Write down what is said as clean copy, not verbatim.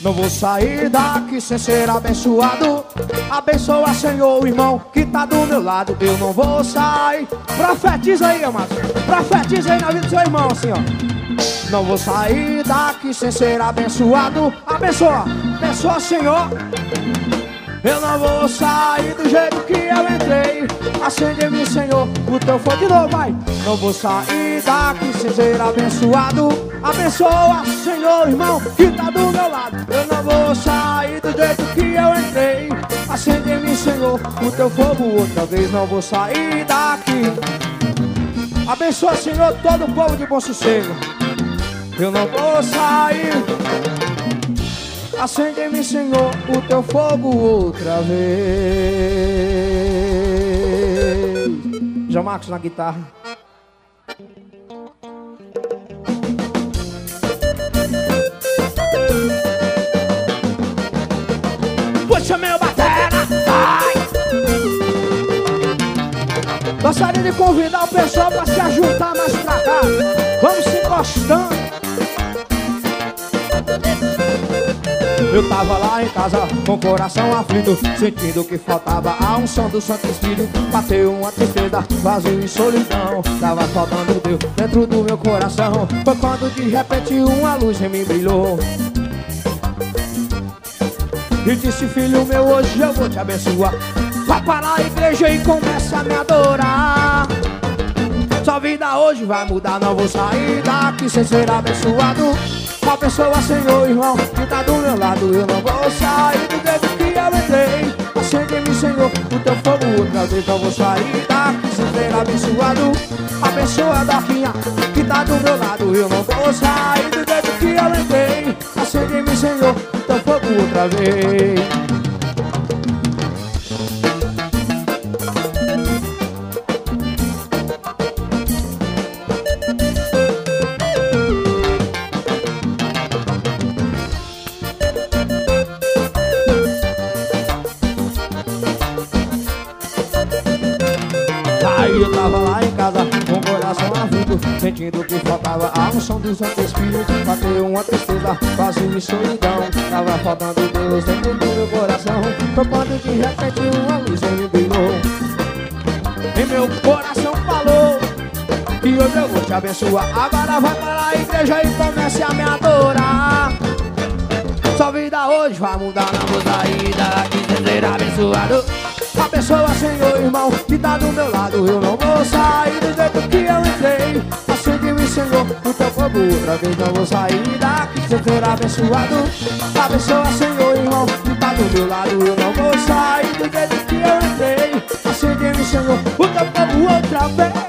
Não vou sair daqui sem ser abençoado. Abençoa, Senhor, o irmão que tá do meu lado. Eu não vou sair. Profetiza aí, amados. Profetiza aí na vida do seu irmão, assim, ó. Não vou sair daqui sem ser abençoado. Abençoa, abençoa, Senhor. Eu não vou sair do jeito que eu entrei. Acende-me, Senhor, o teu fogo de novo, vai. Não vou sair daqui sem ser abençoado. Abençoa, Senhor, irmão, que tá do meu lado. Eu não vou sair do jeito que eu entrei. Acende-me, Senhor, o teu fogo outra vez. Não vou sair daqui. Abençoa, Senhor, todo o povo de bom sossego. Eu não vou sair. Acende-me, Senhor, o teu fogo outra vez. João Marcos na guitarra. Puxa meu batera, vai! Gostaria de convidar o pessoal para se ajuntar mais pra cá. Vamos se encostando. Eu tava lá em casa com o coração aflito, sentindo que faltava a unção do Santo Espírito. Bateu uma tristeza, vazio e solidão. Tava faltando Deus dentro do meu coração. Foi quando de repente uma luz em mim brilhou e disse: filho meu, hoje eu vou te abençoar. Vai para a igreja e começa a me adorar. Sua vida hoje vai mudar. Não vou sair daqui sem ser abençoado. Abençoa, Senhor, irmão, que tá do meu lado. Eu não vou sair do jeito que eu entrei. Acende-me, Senhor, o teu fogo outra vez. Não vou sair daqui sem ser abençoado. Abençoa a Doquinha, que tá do meu lado. Eu não vou sair do jeito que eu entrei. Acende-me, Senhor, o teu fogo outra vez. Eu tava lá em casa com o coração aflito, sentindo que faltava a unção do Santo Espírito. Bateu uma tristeza, vazio e solidão. Tava faltando Deus dentro do meu coração. Foi quando de repente uma luz me brilhou e meu coração falou que hoje eu vou te abençoar. Agora vai para a igreja e comece a me adorar. Sua vida hoje vai mudar. Não vou sair daqui sem ser abençoado. Abençoa, Senhor, irmão, que tá do meu lado. Eu não vou sair do jeito que eu entrei. Acende-me, Senhor, o teu fogo outra vez. Não vou sair daqui sem ser abençoado. Abençoa, Senhor, irmão, que tá do meu lado. Eu não vou sair do jeito que eu entrei. Acende-me, Senhor, o teu fogo outra vez.